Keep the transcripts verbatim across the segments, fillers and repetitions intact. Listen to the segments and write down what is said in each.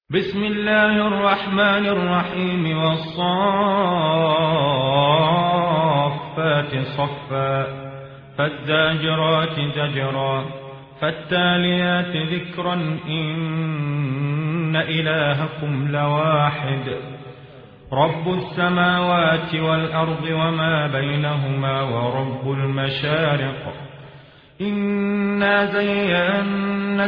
بسم الله الرحمن الرحيم والصافات صفا فالزاجرات زجرا فالتاليات ذكرا إن إلهكم لواحد رب السماوات والأرض وما بينهما ورب المشارق إنا زينا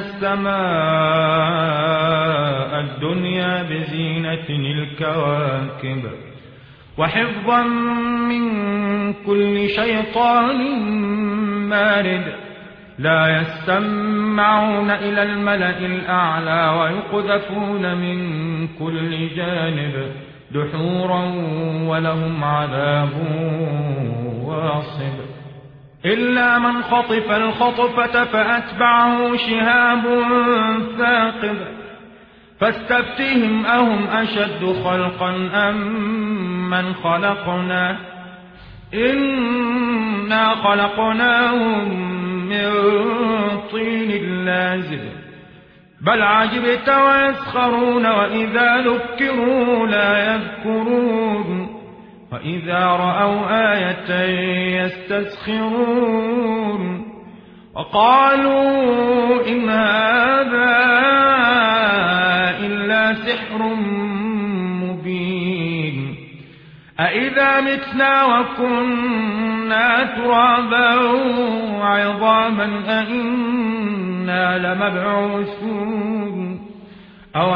السماء الدنيا بزينة الكواكب وحفظا من كل شيطان مارد لا يستمعون إلى الملأ الأعلى ويقذفون من كل جانب دحورا ولهم عذاب واصب إلا من خطف الخطفة فأتبعه شهاب ثاقب فاستفتهم أهم أشد خلقا أم من خلقنا إنا خلقناهم من طين لازب بل عجبت ويسخرون وإذا ذكروا لا يذكرون وإذا رأوا آية يستسخرون وقالوا إن هذا إلا سحر مبين أإذا متنا وكنا ترابا وعظاما أإنا لمبعوثون أو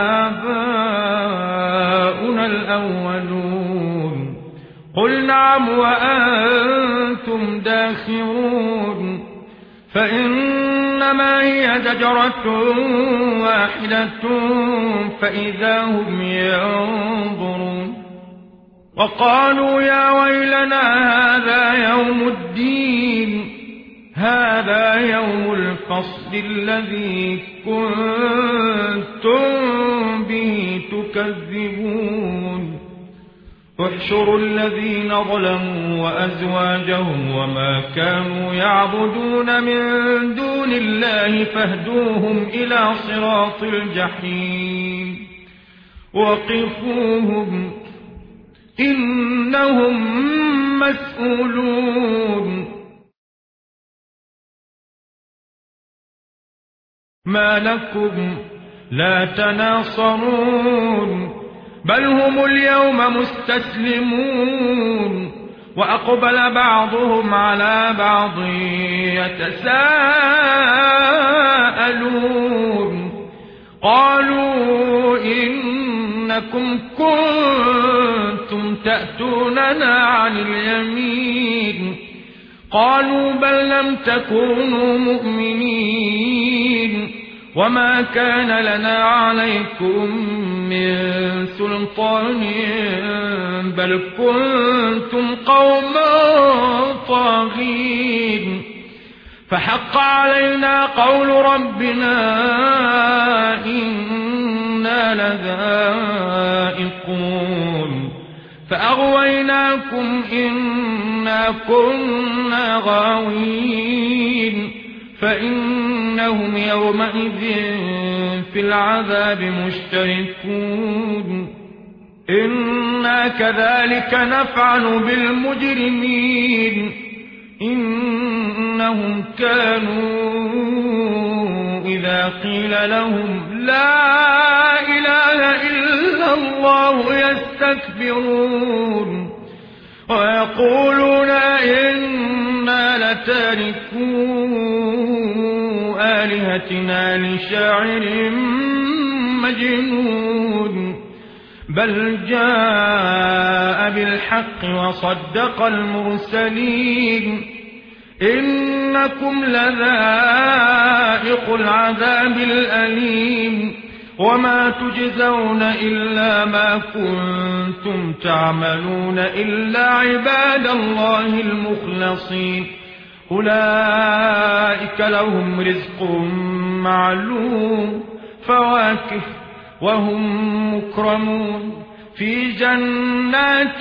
آباؤنا الأولون قل نعم وأنتم داخرون فإنما هي زجرة واحدة فإذا هم ينظرون وقالوا يا ويلنا هذا يوم الدين هذا يوم الفصل الذي كنتم به تكذبون احشروا الذين ظلموا وأزواجهم وما كانوا يعبدون من دون الله فاهدوهم إلى صراط الجحيم وقفوهم إنهم مسؤولون ما لكم لا تناصرون بل هم اليوم مستسلمون وأقبل بعضهم على بعض يتساءلون قالوا إنكم كنتم تأتوننا عن اليمين قالوا بل لم تكونوا مؤمنين وما كان لنا عليكم من سلطان بل كنتم قوما طاغين فحق علينا قول ربنا إنا لذائقون فأغويناكم إنا كنا غاوين فإنهم يومئذ في العذاب مشتركون إنا كذلك نفعل بالمجرمين إنهم كانوا إذا قيل لهم لا إله إلا الله يستكبرون ويقولون إنا لتاركو آلهتنا لشاعر مجنون بل جاء بالحق وصدق المرسلين إنكم لذائق العذاب الأليم وما تجزون إلا ما كنتم تعملون إلا عباد الله المخلصين أولئك لهم رزق معلوم فواكه وهم مكرمون في جنات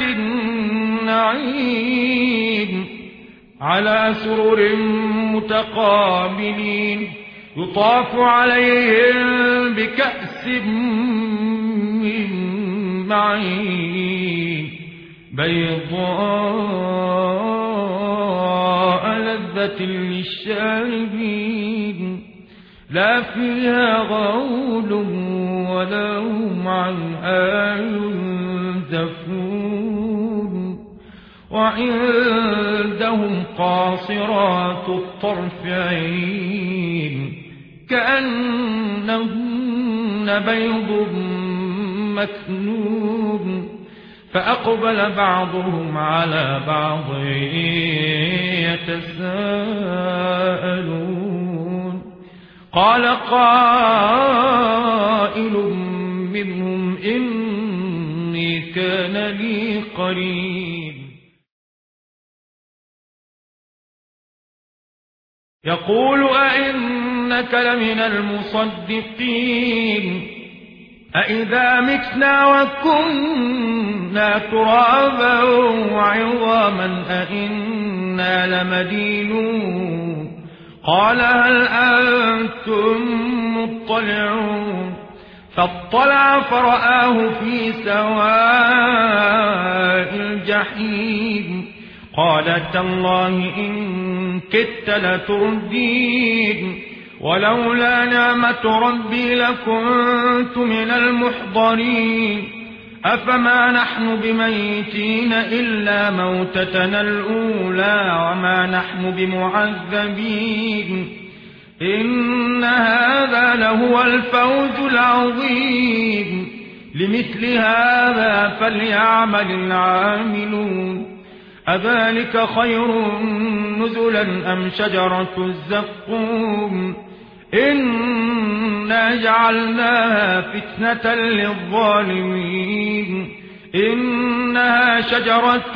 النعيم على سرر متقابلين يطاف عليهم بكأس من معين بيضاء لذة للشاربين لا فيها غول ولا هم عنها ينزفون وعندهم قاصرات الطرف عين كأنهن بيض مكنون فأقبل بعضهم على بعض يتساءلون قال قائل منهم إني كان لي قرين يقول أئنك لمن المصدقين أئذا متنا وكنا ترابا وعظاما أئنا لمدينون قال هل أنتم مطلعون فاطلع فرآه في سواء الجحيم قال تالله إن كدت لتردين ولولا نعمة ربي لكنت من المحضرين أفما نحن بميتين إلا موتتنا الأولى وما نحن بمعذبين إن هذا لهو الفوز العظيم لمثل هذا فليعمل العاملون أذلك خير نزلا أم شجرة الزقوم إنا جعلناها فتنة للظالمين إنها شجرة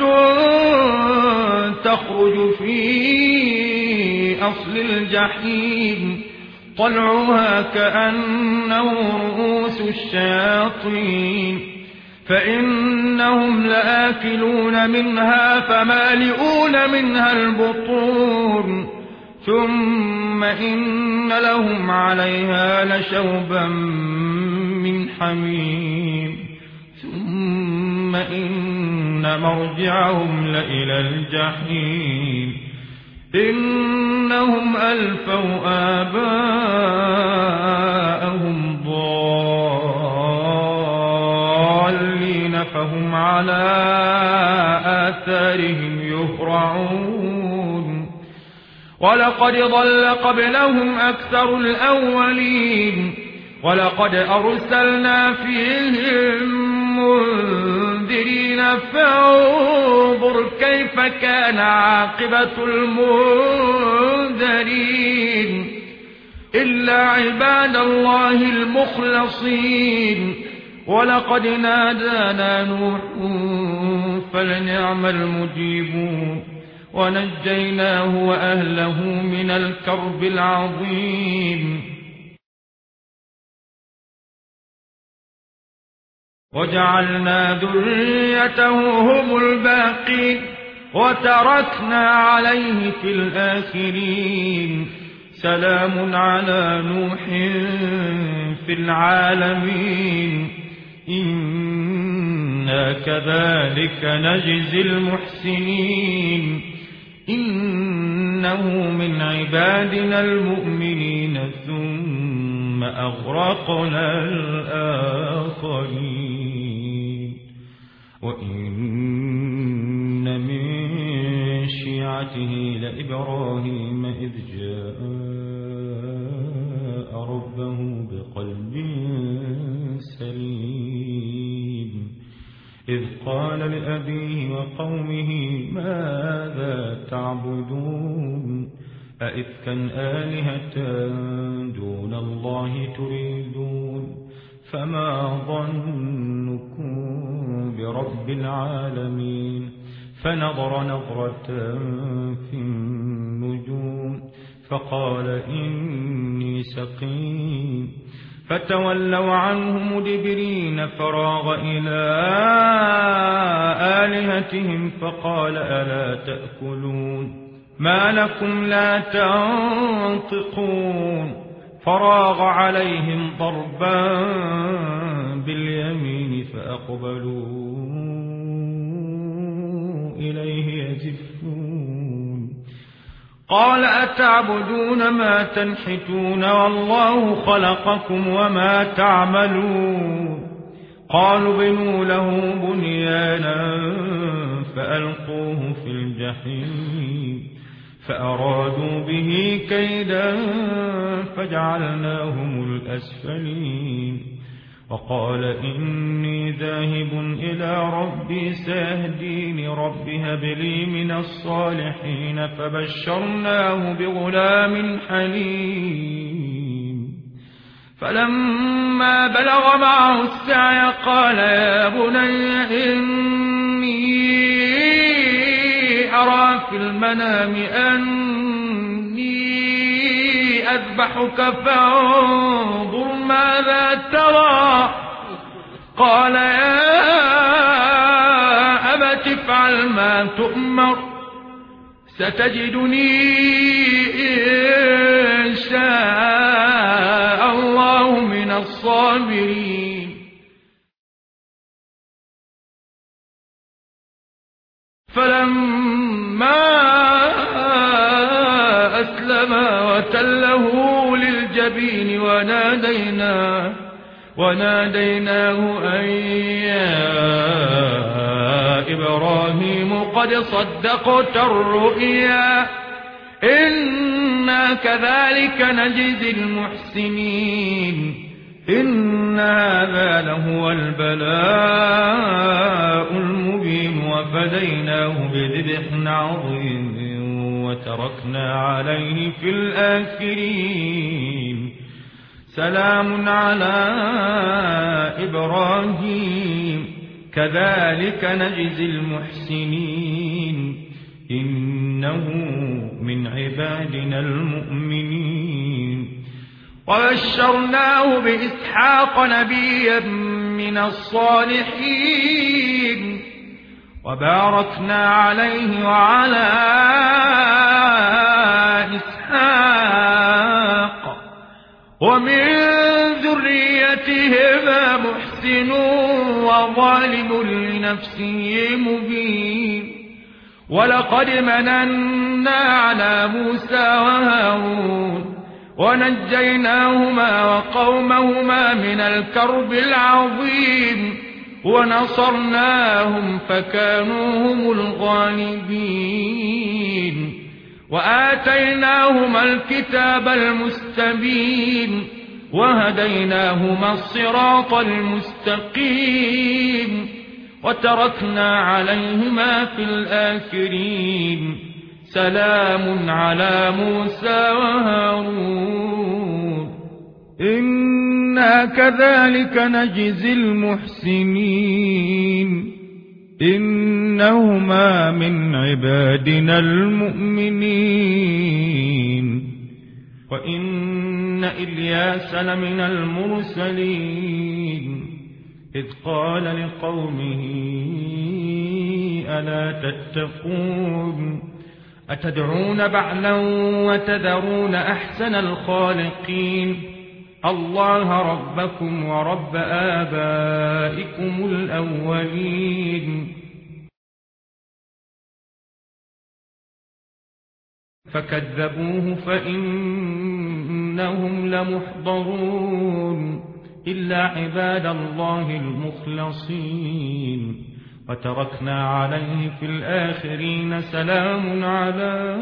تخرج في أصل الجحيم طلعها كأنه رؤوس الشياطين فإنهم لآكلون منها فمالئون منها البطون ثم إن لهم عليها لشوبا من حميم ثم إن مرجعهم لإلى الجحيم إنهم ألفوا آباءهم ضالين فهم على آثارهم يهرعون ولقد ضل قبلهم أكثر الأولين ولقد أرسلنا فيهم منذرين فانظر كيف كان عاقبة المنذرين إلا عباد الله المخلصين ولقد نادانا نوح فلنعم المجيبون ونجيناه وأهله من الكرب العظيم وجعلنا ذريته هم الباقين وتركنا عليه في الآخرين سلام على نوح في العالمين إنا كذلك نجزي المحسنين إنه من عبادنا المؤمنين ثم أغرقنا الآخرين وإن من شيعته لإبراهيم إذ جاء ربه بقلب سليم إذ قال لأبيه وقومه ماذا تعبدون أئفكا آلهة دون الله تريدون فما ظنكم برب العالمين فنظر نظرة في النجوم فقال إني سقيم فتولوا عنه مدبرين فراغ إلى آلهتهم فقال ألا تأكلون ما لكم لا تنطقون فراغ عليهم ضربا باليمين فأقبلوا إليه يزفون قال أتعبدون ما تنحتون والله خلقكم وما تعملون قالوا بنوا له بنيانا فألقوه في الجحيم فأرادوا به كيدا فجعلناهم الأسفلين وقال إني ذاهب إلى ربي سيهدين رب هب لي من الصالحين فبشرناه بغلام حليم فلما بلغ معه السعي قال يا بني إني أرى في المنام أني أذبحك فانظر ماذا ترى قال يا أبت افعل ما تؤمر ستجدني إن شاء الله من الصابرين فلما أسلما وتله للجبين وناديناه وناديناه أن يا إبراهيم قد صدقت الرؤيا إنا كذلك نجزي المحسنين إن هذا لهو البلاء المبين وفديناه بذبح عظيم وتركنا عليه في الآخرين سلام على إبراهيم كذلك نجزي المحسنين إنه من عبادنا المؤمنين وبشرناه بإسحاق نبيا من الصالحين وباركنا عليه وعلى إسحاق ومن ذريتهما محسن وظالم لنفسه مبين ولقد مننا على موسى وهارون ونجيناهما وقومهما من الكرب العظيم ونصرناهم فكانوا هم الغالبين وآتيناهما الكتاب المستبين وهديناهما الصراط المستقيم وتركنا عليهما في الآخرين سلام على موسى وهارون إنا كذلك نجزي المحسنين إنهما من عبادنا المؤمنين وإن إلياس لمن المرسلين إذ قال لقومه ألا تتقون أتدعون بعلا وتذرون أحسن الخالقين الله ربكم ورب آبائكم الأولين فكذبوه فإنهم لمحضرون إلا عباد الله المخلصين وتركنا عليه في الآخرين سلام على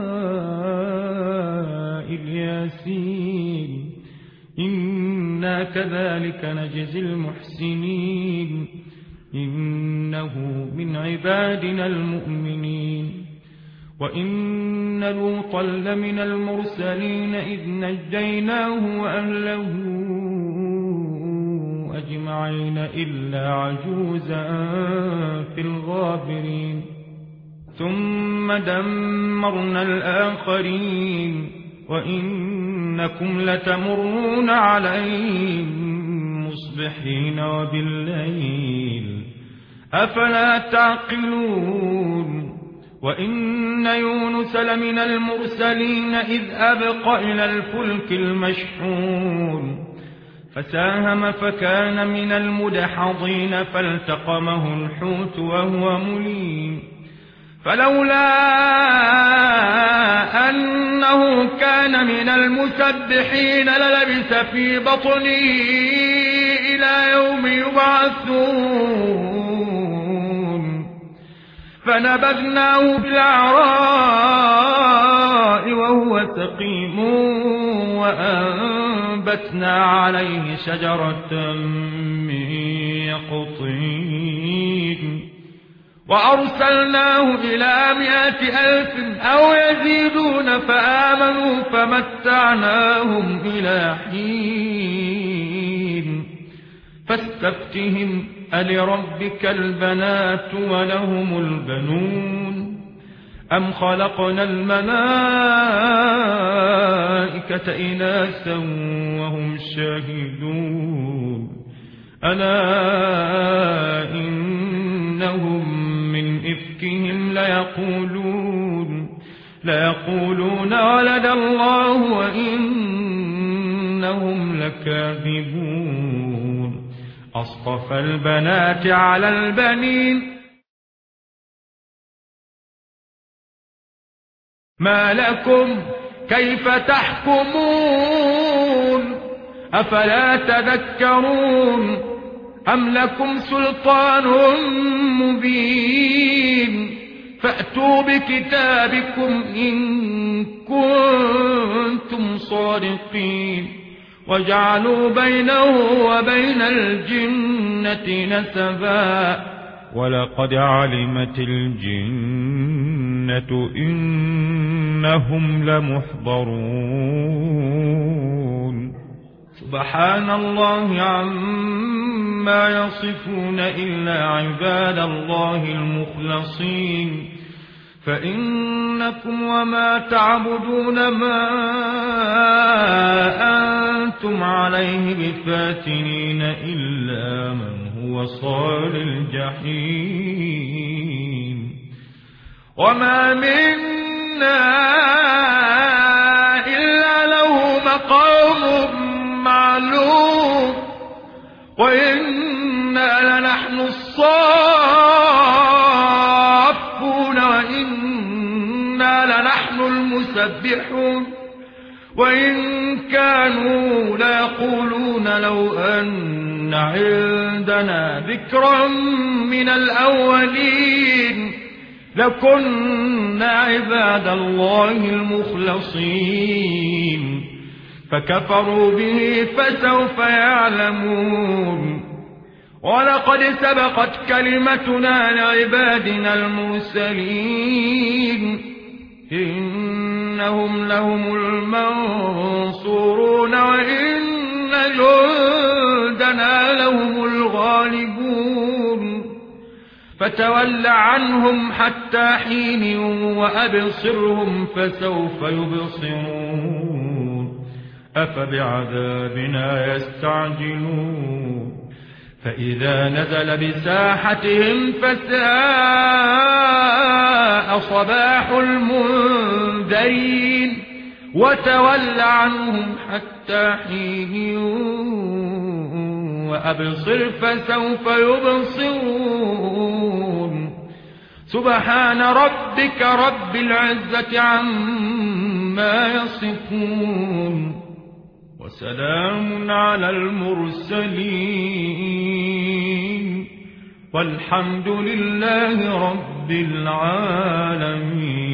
الياسين إنا كذلك نجزي المحسنين إنه من عبادنا المؤمنين وإن لوطا لمن المرسلين إذ نجيناه وأهله أجمعين إلا عجوزا في الغابرين ثم دمرنا الآخرين وإنكم لتمرون عليهم مصبحين وبالليل أفلا تعقلون وإن يونس لمن المرسلين إذ أبق إلى الفلك المشحون فساهم فكان من المدحضين فالتقمه الحوت وهو مليم فلولا أنه كان من المسبحين للبث في بطنه إلى يوم يبعثون فنبذناه بالعراء وهو سقيم وأنبتنا عليه شجرة من يقطين وأرسلناه إلى مائة ألف أو يزيدون فآمنوا فمتعناهم إلى حين فاستفتهم ألربك البنات ولهم البنون أم خلقنا الملائكة إناثا وهم شاهدون ألا إنهم من إفكهم ليقولون ليقولون ولد الله وإنهم لكاذبون أصطفى البنات على البنين ما لكم كيف تحكمون أفلا تذكرون أم لكم سلطان مبين فأتوا بكتابكم إن كنتم صادقين وجعلوا بينه وبين الجنة نسبا ولقد علمت الجنة إنهم لمحضرون سبحان الله عما يصفون إلا عباد الله المخلصين فإنكم وما تعبدون ما أنتم عليه بفاتنين إلا من هو صال الجحيم وما منا إلا له مقام معلوم وإنا لنحن الصافون وإنا لنحن المسبحون وإن كانوا ليقولون لو أن عندنا ذكرا من الأولين لكنا عباد الله المخلصين فكفروا به فسوف يعلمون ولقد سبقت كلمتنا لعبادنا المرسلين إنهم لهم المنصورون وإن جندنا لهم الغالبون فتول عنهم حتى حين وأبصرهم فسوف يبصرون أفبعذابنا يستعجلون فإذا نزل بساحتهم فساء صباح المنذرين وتول عنهم حتى حين وأبصر فسوف يبصرون سبحان ربك رب العزة عما يصفون وسلام على المرسلين والحمد لله رب العالمين.